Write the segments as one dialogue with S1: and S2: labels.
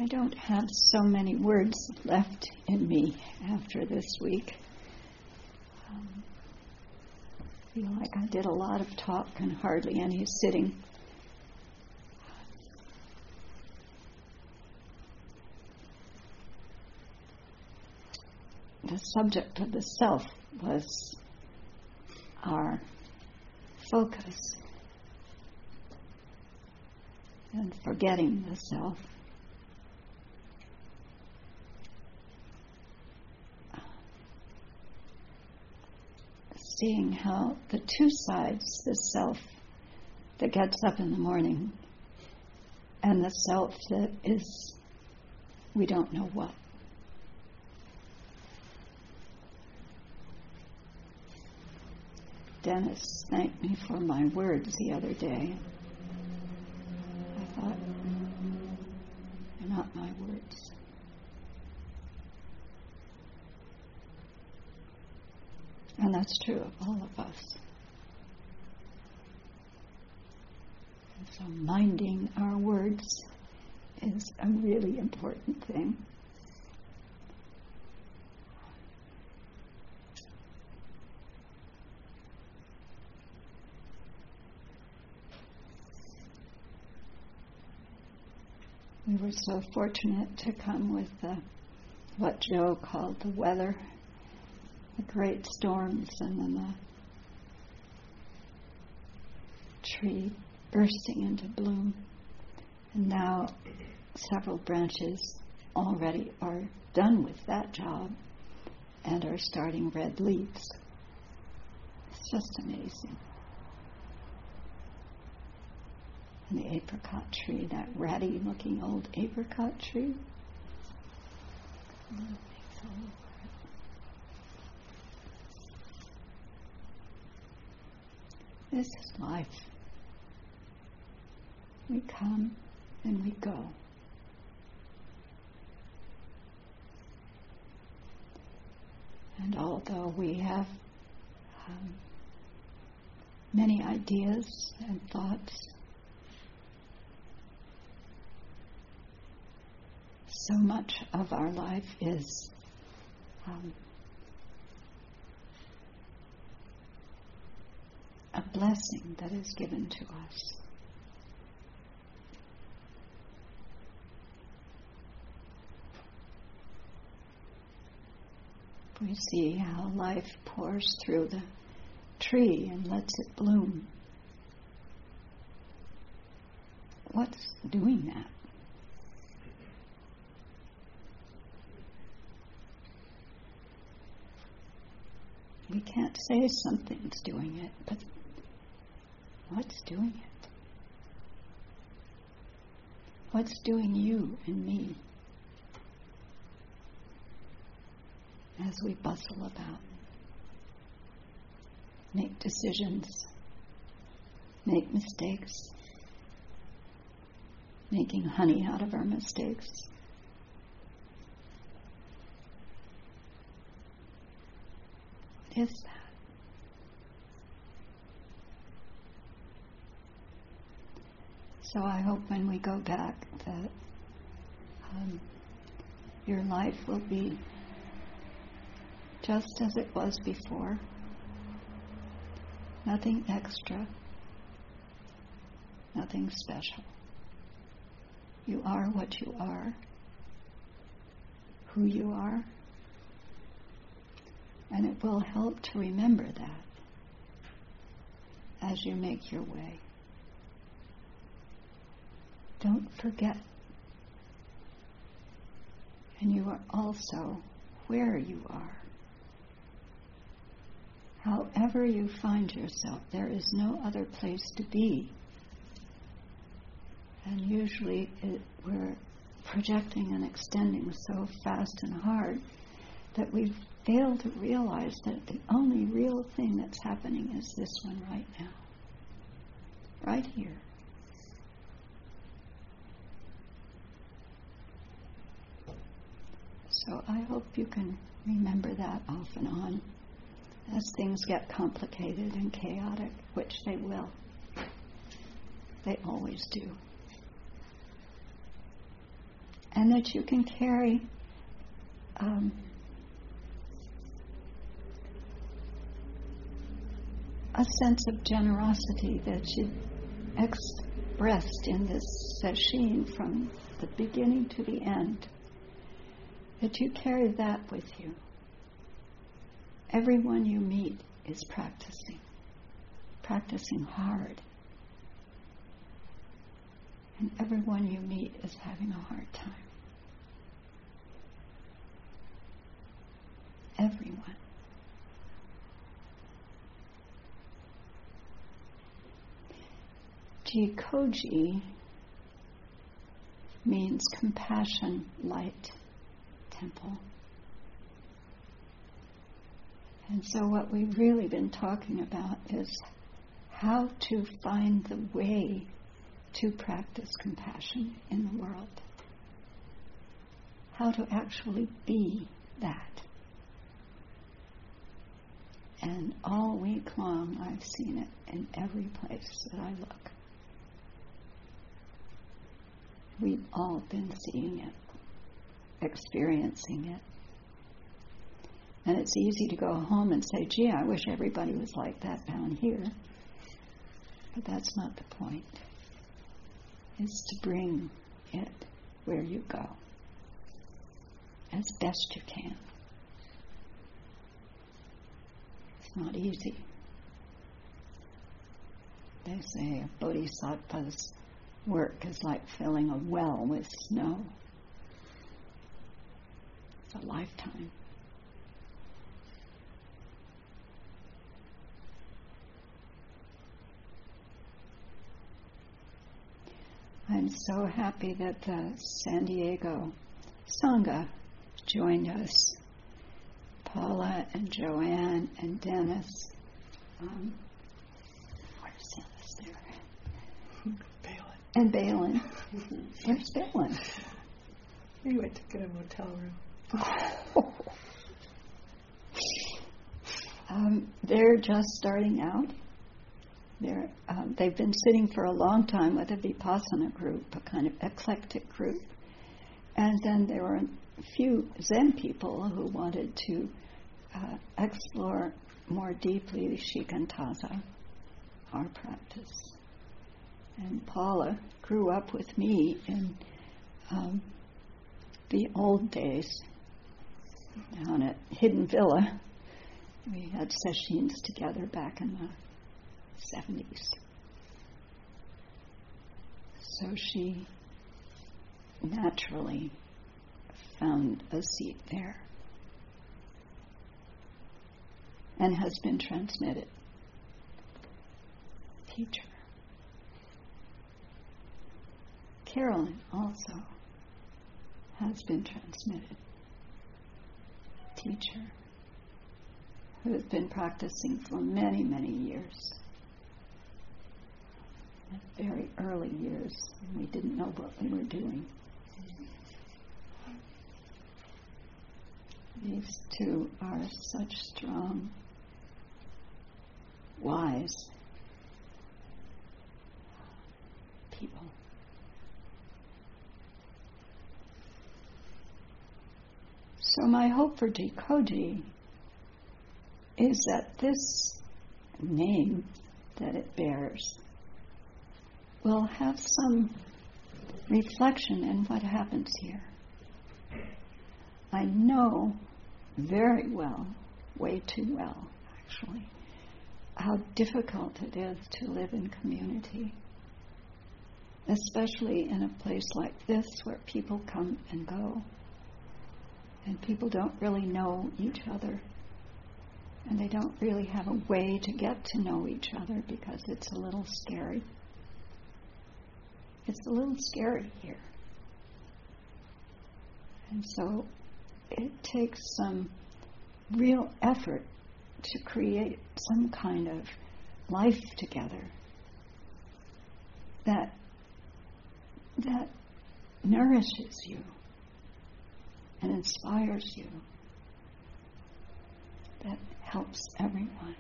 S1: I don't have so many words left in me after this week. I feel like I did a lot of talk and hardly any sitting. The subject of the self was our focus, and forgetting the self. Seeing how the two sides, the self that gets up in the morning and the self that is, we don't know what. Dennis thanked me for my words the other day. I thought, they're not my words. And that's true of all of us. And so minding our words is a really important thing. We were so fortunate to come with what Joe called the weather, the great storms, and then the tree bursting into bloom. And now several branches already are done with that job and are starting red leaves. It's just amazing. And the apricot tree, that ratty-looking old apricot tree. This is life. We come and we go. And although we have many ideas and thoughts, so much of our life is a blessing that is given to us. We see how life pours through the tree and lets it bloom. What's doing that? We can't say something's doing it, but what's doing it? What's doing you and me as we bustle about, make decisions, make mistakes, making honey out of our mistakes? What is that? So I hope when we go back that your life will be just as it was before. Nothing extra, nothing special. You are what you are, who you are, and it will help to remember that as you make your way. Don't forget. And you are also where you are. However you find yourself, there is no other place to be. And usually we're projecting and extending so fast and hard that we fail to realize that the only real thing that's happening is this one right now. Right here. So I hope you can remember that off and on as things get complicated and chaotic, which they will. They always do. and that you can carry a sense of generosity that you expressed in this sesshin from the beginning to the end, that you carry that with you. Everyone you meet is practicing hard. And everyone you meet is having a hard time. Everyone. Jikoji means compassion light temple. And so what we've really been talking about is how to find the way to practice compassion in the world. How to actually be that. And all week long I've seen it in every place that I look. We've all been seeing it, experiencing it. And it's easy to go home and say, gee, I wish everybody was like that down here. But that's not the point. It's to bring it where you go as best you can. It's not easy. They say a bodhisattva's work is like filling a well with snow. It's a lifetime. I'm so happy that the San Diego Sangha joined us. Paula and Joanne and Dennis. Where's Dennis there?
S2: Balin.
S1: And Balin. Where's Balin?
S2: He went to get a motel room.
S1: They're just starting out. They've been sitting for a long time with a Vipassana group, a kind of eclectic group. And then there were a few Zen people who wanted to explore more deeply the Shikantaza, our practice. And Paula grew up with me in the old days down at Hidden Villa. We had sessions together back in the 70s. So she naturally found a seat there and has been transmitted. Teacher. Carolyn also has been transmitted. Teacher. Who has been practicing for many, many years. At very early years, we didn't know what we were doing. These two are such strong, wise people. So my hope for Jikoji is that this name that it bears will have some reflection in what happens here. I know very well, way too well actually, how difficult it is to live in community, especially in a place like this where people come and go and people don't really know each other. And they don't really have a way to get to know each other because it's a little scary. It's a little scary here. And so it takes some real effort to create some kind of life together that nourishes you and inspires you, that helps everyone.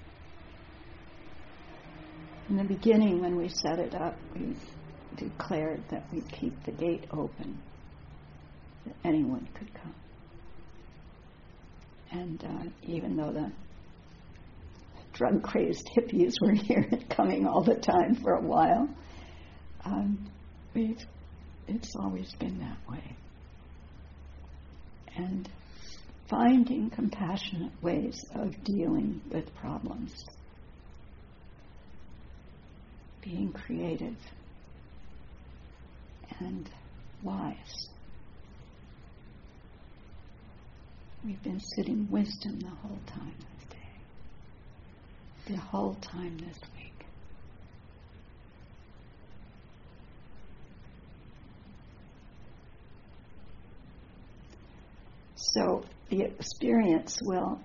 S1: In the beginning, when we set it up, we declared that we'd keep the gate open that anyone could come. And even though the drug-crazed hippies were here and coming all the time for a while, it's always been that way. And finding compassionate ways of dealing with problems, being creative and wise. We've been sitting wisdom the whole time this day, the whole time this week. So the experience will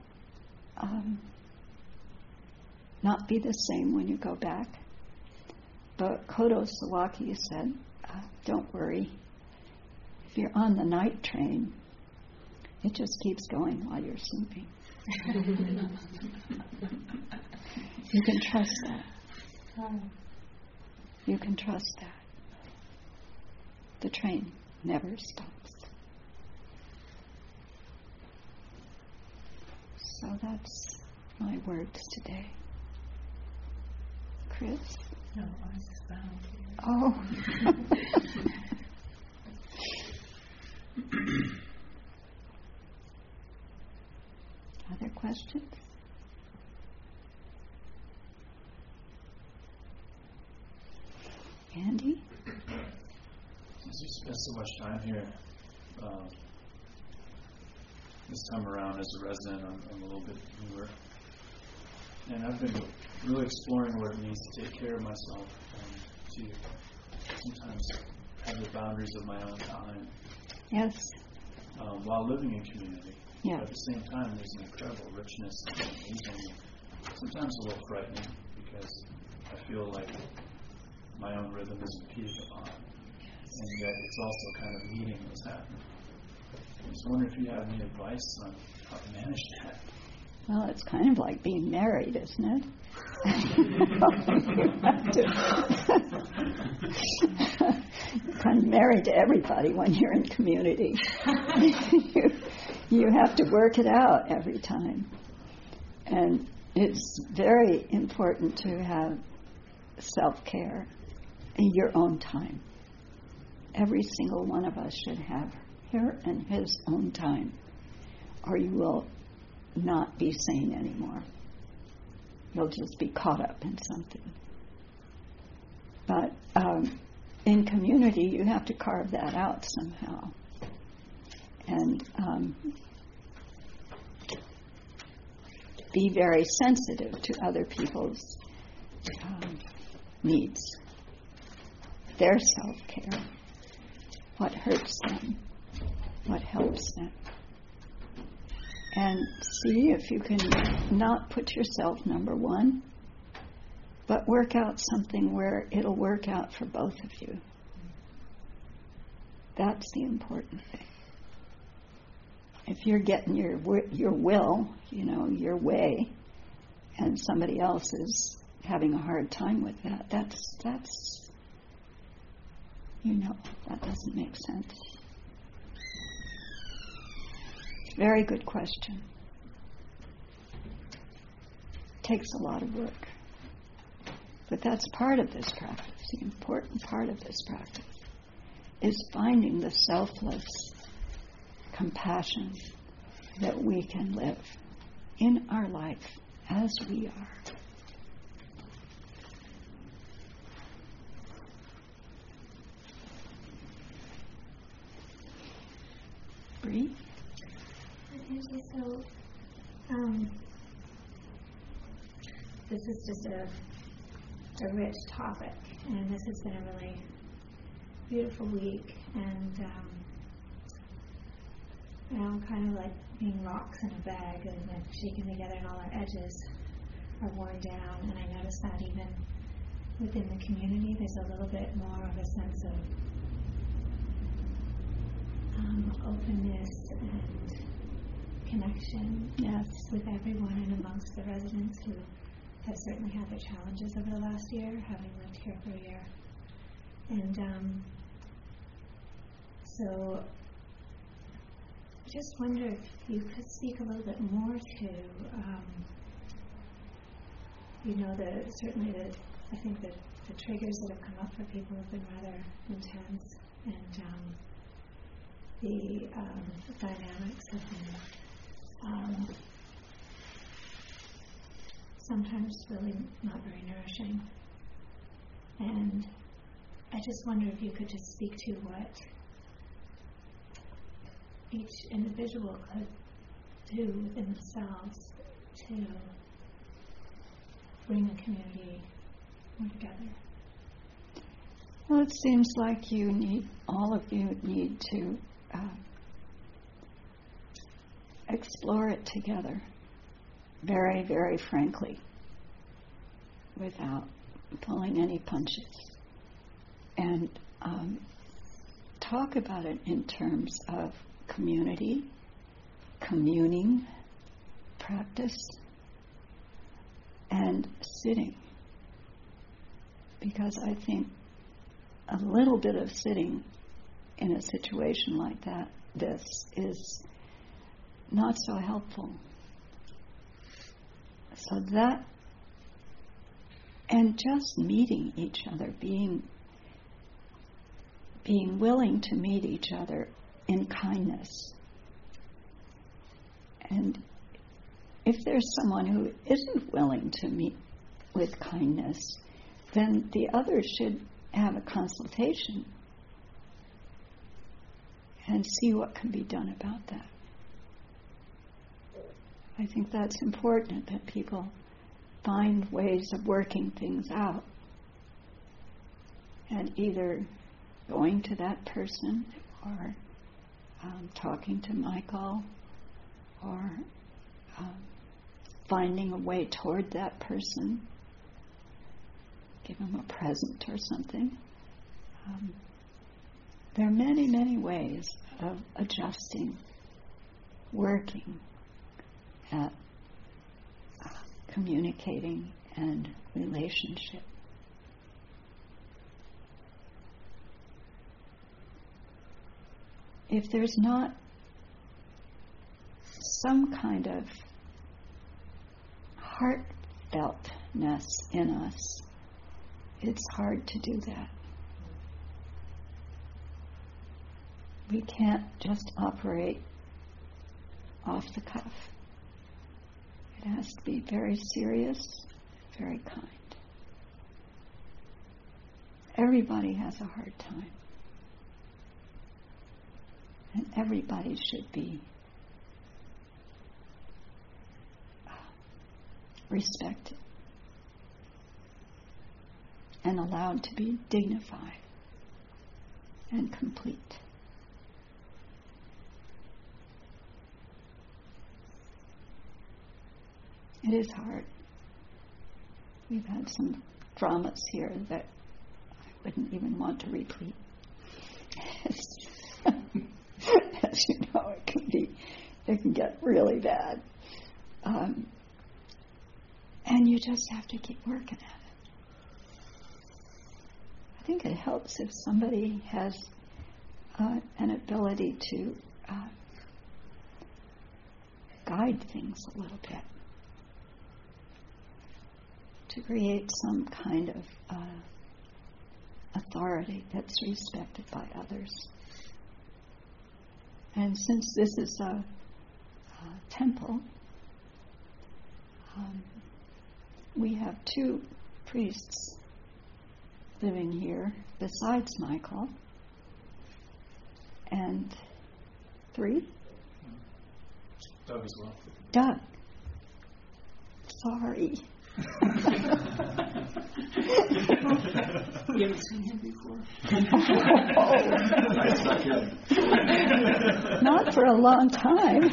S1: not be the same when you go back. But Kodo Sawaki said, don't worry. If you're on the night train, it just keeps going while you're sleeping. You can trust that. You can trust that. The train never stops. So that's my words today. Chris?
S2: No, I was just bound here.
S1: Oh. Other questions? Andy?
S3: Since you spent so much time here, this time around as a resident, I'm a little bit newer. And I've been really exploring what it means to take care of myself and to sometimes have the boundaries of my own time.
S1: Yes.
S3: While living in community.
S1: Yeah.
S3: But at the same time, there's an incredible richness and amazing, sometimes a little frightening, because I feel like my own rhythm is impeded upon. And yet it's also kind of meeting what's happening. I was wondering if you have any advice on how to manage that.
S1: Well, it's kind of like being married, isn't it? You're kind of married to everybody when you're in community. You have to work it out every time. And it's very important to have self-care in your own time. Every single one of us should have her and his own time, or you will not be sane anymore. You'll just be caught up in something. But in community, you have to carve that out somehow. And be very sensitive to other people's needs, their self-care, what hurts them, what helps them. And see if you can not put yourself number one, but work out something where it'll work out for both of you. That's the important thing. If you're getting your will, your way, and somebody else is having a hard time with that, that's that doesn't make sense. Very good question. Takes a lot of work. But that's part of this practice. The important part of this practice is finding the selfless compassion that we can live in our life as we are. Bree?
S4: So, this is just a rich topic, and this has been a really beautiful week, and kind of like being rocks in a bag and like shaken together, and all our edges are worn down. And I noticed that even within the community, there's a little bit more of a sense of openness and connection, yes, with everyone and amongst the residents who have certainly had their challenges over the last year, having lived here for a year. And so just wonder if you could speak a little bit more to, I think that the triggers that have come up for people have been rather intense, and the dynamics have been sometimes really not very nourishing. And I just wonder if you could just speak to what each individual could do within themselves to bring a community more together.
S1: Well, it seems like all of you need to explore it together, very, very frankly, without pulling any punches. And talk about it in terms of community, communing, practice, and sitting. Because I think a little bit of sitting in a situation like this is not so helpful. So that, and just meeting each other, being willing to meet each other in kindness. And if there's someone who isn't willing to meet with kindness, then the other should have a consultation and see what can be done about that. I think that's important, that people find ways of working things out, and either going to that person or talking to Michael or finding a way toward that person, give them a present or something. There are many, many ways of adjusting, working at communicating and relationship. If there's not some kind of heartfeltness in us, it's hard to do that. We can't just operate off the cuff. It has to be very serious, very kind. Everybody has a hard time. And everybody should be respected and allowed to be dignified and complete. It is hard. We've had some dramas here that I wouldn't even want to repeat. As you know, it can get really bad. And you just have to keep working at it. I think it helps if somebody has an ability to guide things a little bit, to create some kind of authority that's respected by others. And since this is a temple, we have 2 priests living here besides Michael, and 3?
S3: Doug as well.
S1: Doug. Sorry.
S2: We haven't seen him before.
S1: Not for a long time.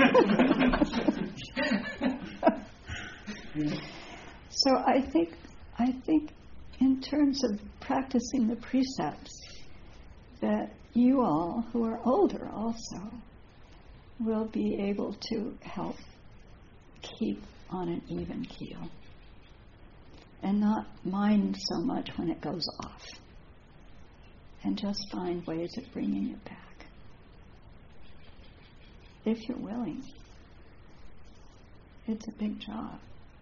S1: So I think in terms of practicing the precepts, that you all who are older also will be able to help keep on an even keel and not mind so much when it goes off, and just find ways of bringing it back. if you're willing. It's a big job.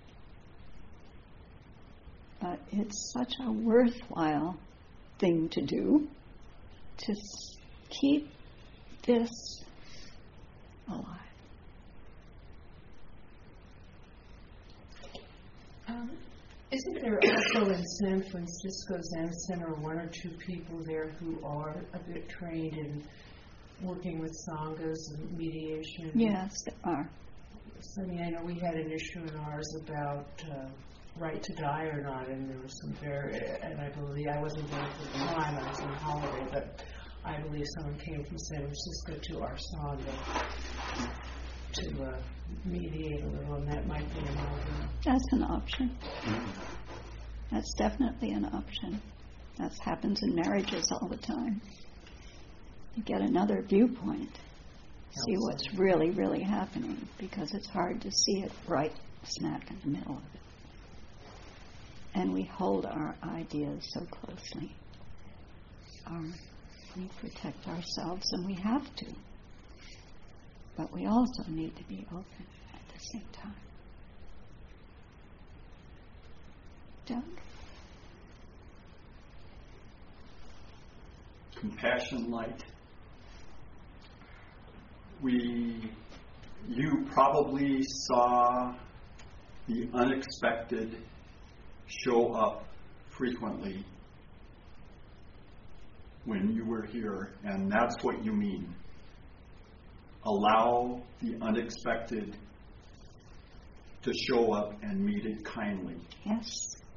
S1: But it's such a worthwhile thing to do, to keep this alive.
S2: Isn't there also in San Francisco Zen Center one or two people there who are a bit trained in working with sanghas and mediation?
S1: Yes, there are.
S2: So, I mean, I know we had an issue in ours about right to die or not, and there was some and I believe, I wasn't there at the time, I was on holiday, but I believe someone came from San Francisco to our sangha to mediate a little, and that might be an option.
S1: That's an option. That's definitely an option. That happens in marriages all the time. You get another viewpoint, see what's really, really happening, because it's hard to see it right smack in the middle of it. And we hold our ideas so closely. We protect ourselves, and we have to. But we also need to be open at the same time. Doug?
S5: Compassion light. You probably saw the unexpected show up frequently when you were here, and that's what you mean. Allow the unexpected to show up and meet it kindly.
S1: Yes.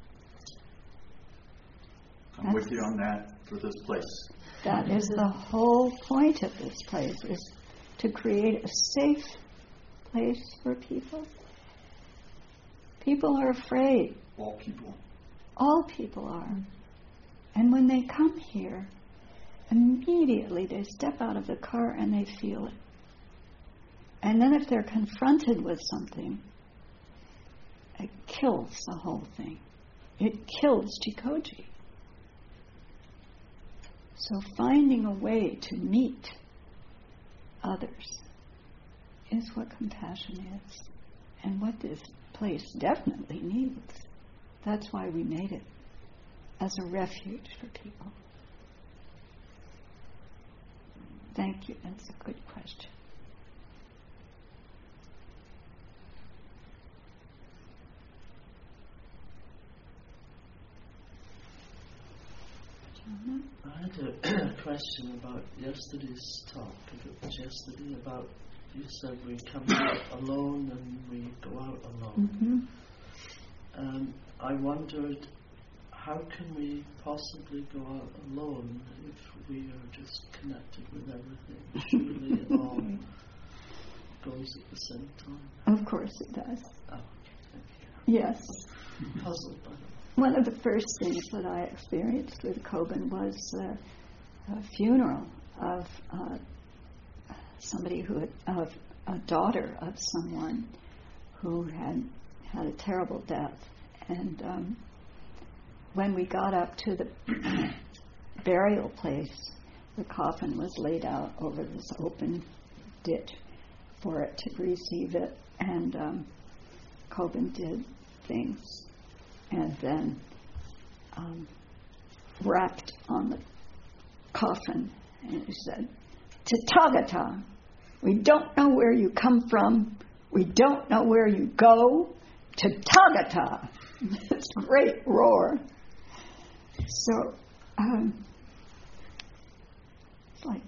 S5: I'm with you on that for this place.
S1: That is the whole point of this place, is to create a safe place for people. People are afraid.
S5: All people.
S1: All people are. And when they come here, immediately they step out of the car and they feel it. And then if they're confronted with something, it kills the whole thing. It kills Jikoji. So finding a way to meet others is what compassion is, and what this place definitely needs. That's why we made it, as a refuge for people. Thank you. That's a good question.
S6: I had a question about yesterday's talk. If it was yesterday, about you said we come out alone and we go out alone.
S1: Mm-hmm.
S6: I wondered, how can we possibly go out alone if we are just connected with everything? Surely it all goes at the same time.
S1: Of course it does.
S6: Oh, okay, thank you.
S1: Yes.
S6: Puzzled by that.
S1: One of the first things that I experienced with Kobun was a funeral of somebody of a daughter of someone who had a terrible death. And when we got up to the burial place, the coffin was laid out over this open ditch for it to receive it. And Kobun did things. And then rapped on the coffin, and he said, "Tathagata, we don't know where you come from, we don't know where you go, Tathagata." It's a great roar. So, it's like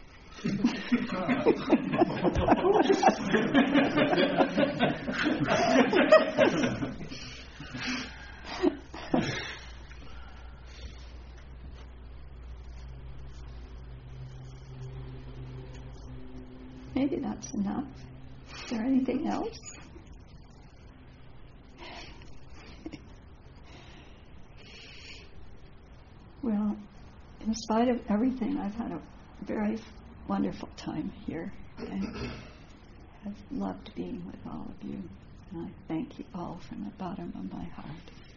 S1: that. Maybe that's enough. Is there anything else? Well, in spite of everything, I've had a very wonderful time here, and have loved being with all of you. And I thank you all from the bottom of my heart.